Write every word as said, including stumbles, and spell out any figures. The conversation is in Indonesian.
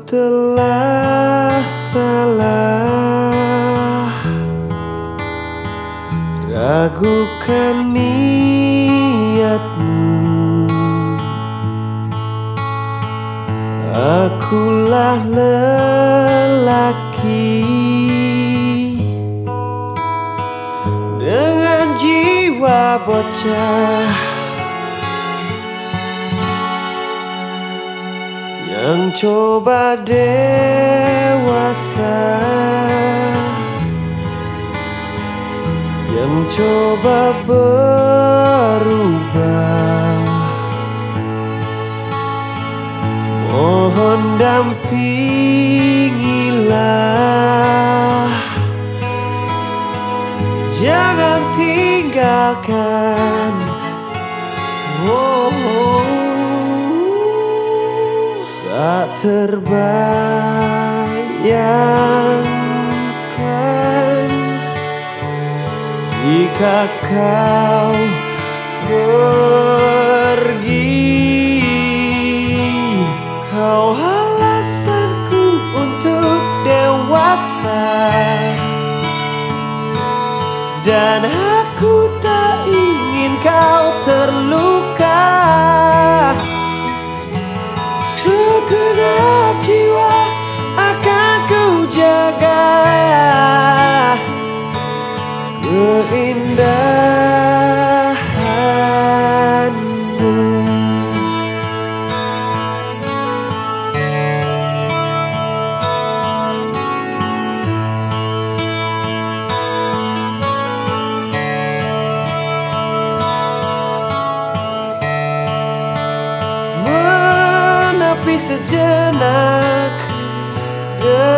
telah salah, ragukan niatmu. Akulah lelaki dengan jiwa bocah yang coba dewasa, yang coba berubah. Mohon dampingilah, jangan tinggalkan. Oh, tak terbayangkan jika kau pergi. Kau alasanku untuk dewasa, dan aku tak ingin kau terluka. Segenap jiwa akan ku jaga keindahanmu. Menepi sejenak